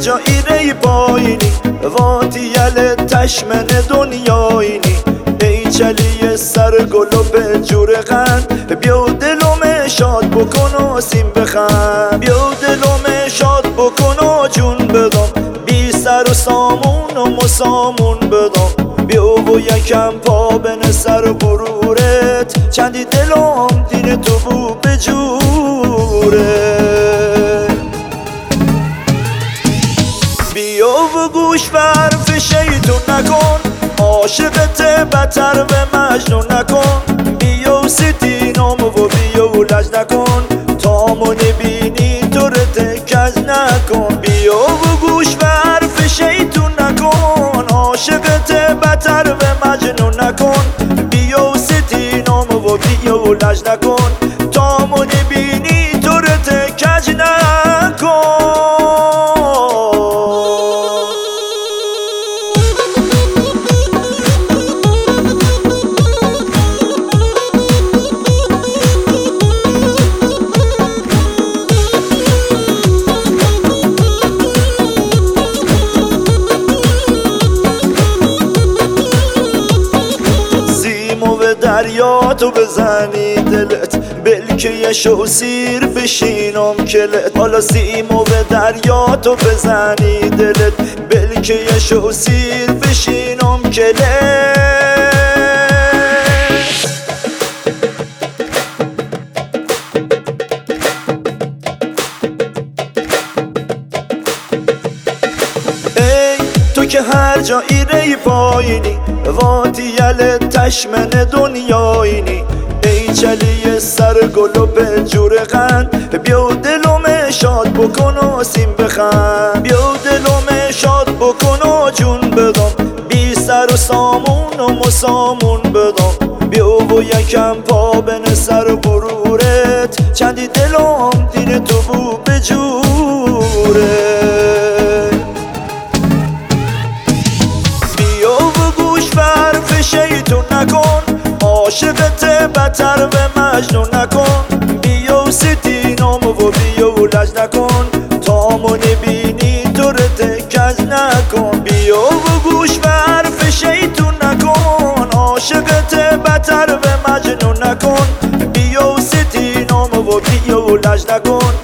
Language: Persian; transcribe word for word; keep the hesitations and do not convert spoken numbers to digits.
جایی ری پایینی واتی یل تشمن دنیایینی ای چلی سر گلو به جور قند بیا دلوم شاد بکن و سیم بخند بیا دلوم شاد بکن و جون بدم بی سر و سامون و مسامون بدم بیا و یکم پا بن سر غرورت چندی دلم دین تو بو به جوره بیا و گوش برف شیطون نکن عاشقت بتر به مجنون نکن بیا و ستینام و بیا و لج نکن تامو نبینی تو رتکز نکن بیا و گوش برف شیطون نکن عاشقت بتر به مجنون نکن بیا و ستینام و بیا و لج نکن تامو نبینی تو رتکز نکن دریا تو بزنی دلت بلکه یه شو سیر بشینم کلت حالا سیمو به دریا تو بزنی دلت بلکه یه شو سیر بشینم کلت تو که هر جایی ری پایینی واتی یل تشمن دنیایینی ای چلی سر گلو به جور قند بیا دلوم شاد بکن و سیم بخند بیا دلوم شاد بکن و جون بدم بی سر و سامون و مسامون بدم بیا و یکم پا بن سر غرورت چندی دلم دین تو بو به جوره شیطون نکن عاشقت بتر به مجنون نکن بیا و ستینام و بیا و لج نکن تامو نبینی تو رتکز نکن بیا و گوش به حرف شیطون نکن عاشقت بتر به مجنون نکن بیا و ستینام و بیا و لج نکن